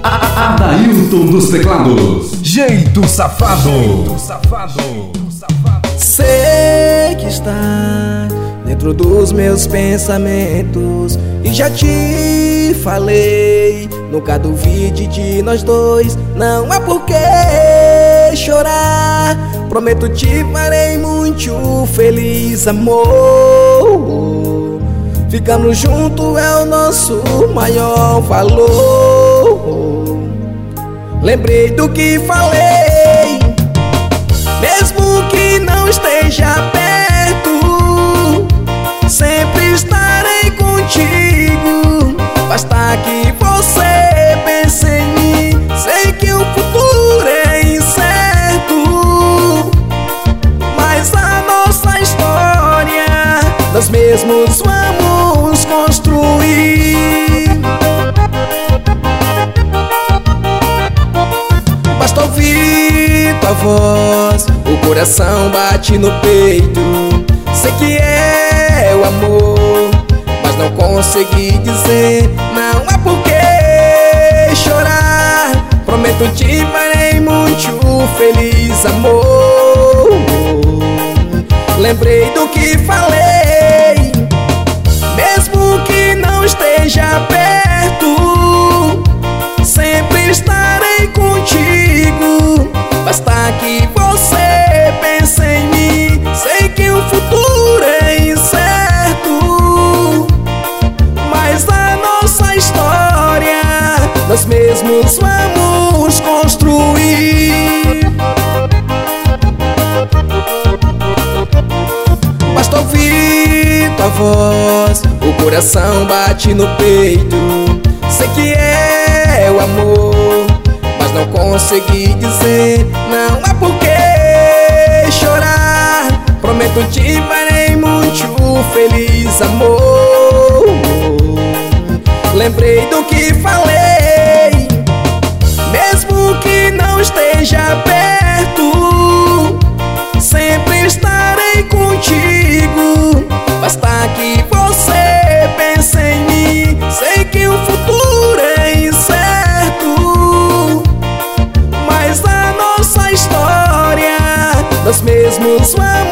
Adailton dos teclados. Jeito safado. Sei que está dentro dos meus pensamentos e já te falei, nunca duvide de nós dois, não há por que chorar. Prometo te farei muito feliz, amor. Ficamos juntos é o nosso maior valor. Lembrei do que falei, mesmo que não esteja perto, sempre estarei contigo. Basta que você pense em mim. Sei que o futuro é incerto, mas a nossa história nós mesmos vamos construir. Basta ouvir tua voz, o coração bate no peito. Sei que é o amor, mas não consegui dizer, não há por que chorar. Prometo te farei muito feliz, amor. Lembrei do que falei, mesmo que não esteja perto, sempre estarei contigo. Basta que você pense em mim. Sei que o futuro é incerto, mas a nossa história nós mesmos vamos construir. Basta ouvir tua voz, o coração bate no peito. Sei que é o amor, mas não consegui dizer, não há por que chorar. Prometo te farei muito feliz, amor. Lembrei do que falei, mesmo que não esteja perto, sempre estarei contigo. Basta que você pense em mim. Sei que o futuro é incerto, mas a nossa história nós mesmos vamos